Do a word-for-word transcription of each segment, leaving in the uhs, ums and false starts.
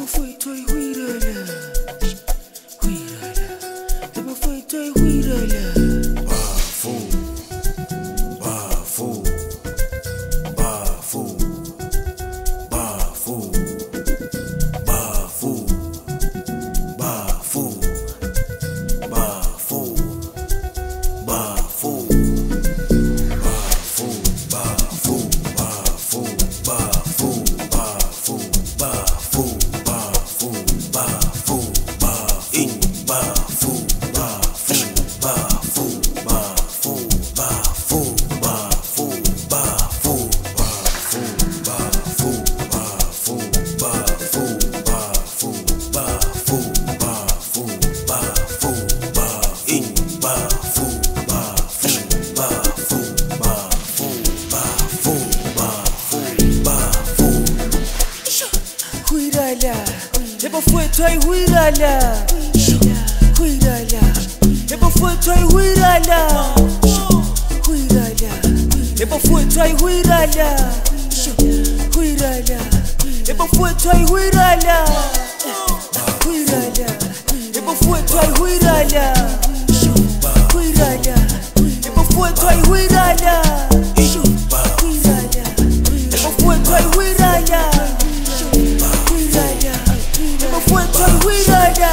Never foi toi huirala, huirala. Never foi toi huirala, huirala. Never foi toi huirala, huirala. Never foi toi huirala, huirala. Never foi toi huirala, huirala. Never foi toi huirala, huirala. Never foi toi huirala. Fue tu huirala.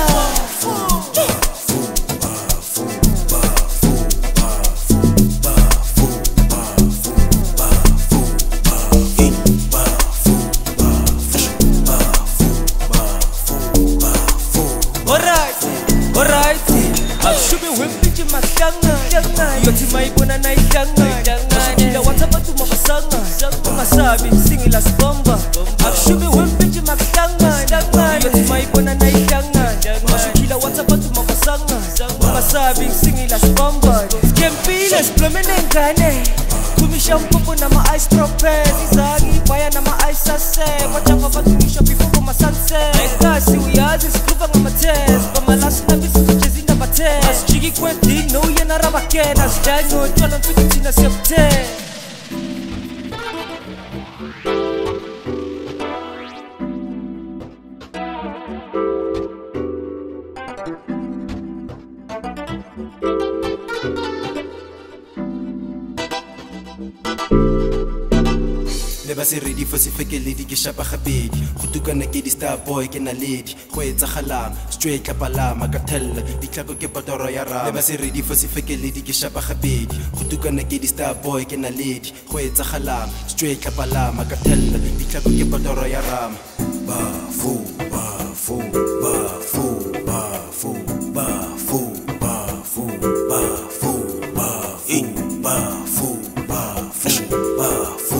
Alright, alright. Akshubi wempiji mahlanga. Yothi mayibona nayihlanga. Ila WhatsApp tu mabasanga. Ungasabi singila sibomba. Akshubi wempiji mahlanga. Yothi mayibona nayihlanga. Masukila WhatsApp tu mabasanga. Ungasabi singila sibomba. Skempile splomene ngane. Kumisha mpopo na ma ice tropez. Izagi baya na ma ice sase. Wachapa batumisha before ma sunset. Ekasi uyazi skruva ngama test. Bamalasi na bisu kuchezi na bate. Asjigi kwenti no yena rabakena. Sjango twana mfiti tina septe. Ba se ready for se fekeledi ke shapa gabedi go tukana ke di star boy ke na lady go etsa galang straight kapalama ka tella di tlhako ke patoro ya rama ba se ready for se fekeledi ke shapa gabedi go tukana ke di star boy ke na lady go etsa galang straight kapalama ka tella di tlhako ke patoro ya rama ba fu ba fu ba fu ba fu ba fu ba fu ba fu ba in ba fu ba fu ba fu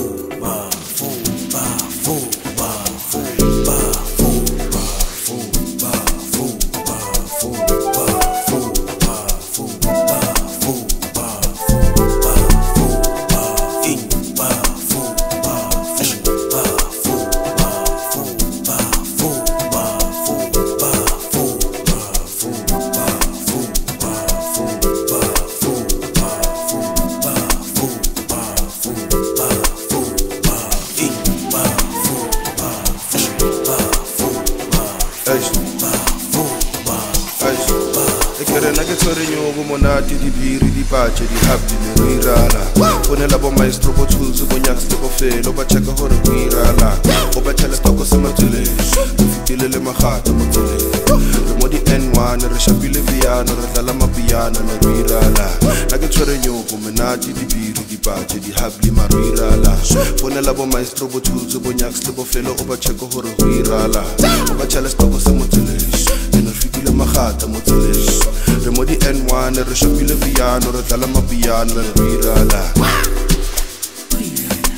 Monati di biri di pace di happy di wirala Pone la bomba maestro po tools po nyax te po felo ba cheka hore wirala O ba chela stoko se matule Fitile le magata matule Re mo di N one re shapile piano re dlala mapiano na wirala Na ke tshwere nyoko monati di biri di pace di happy ma wirala Pone la bomba maestro po tools po nyax te po felo o ba cheka hore wirala O ba chela stoko se matule Fitile magata matule Re mo di N one re shapile piano re dlala mapiano na wirala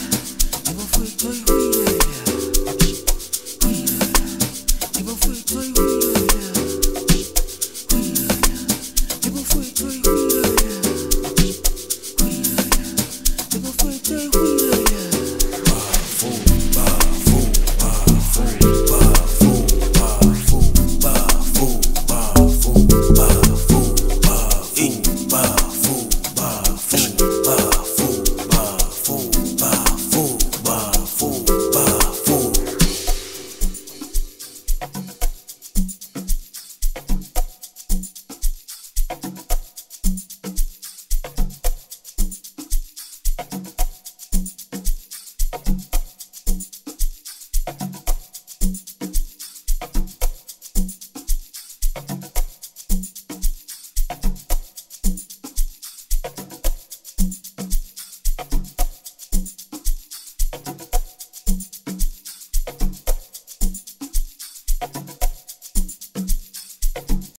Never foi toi huirala, huirala. Never foi toi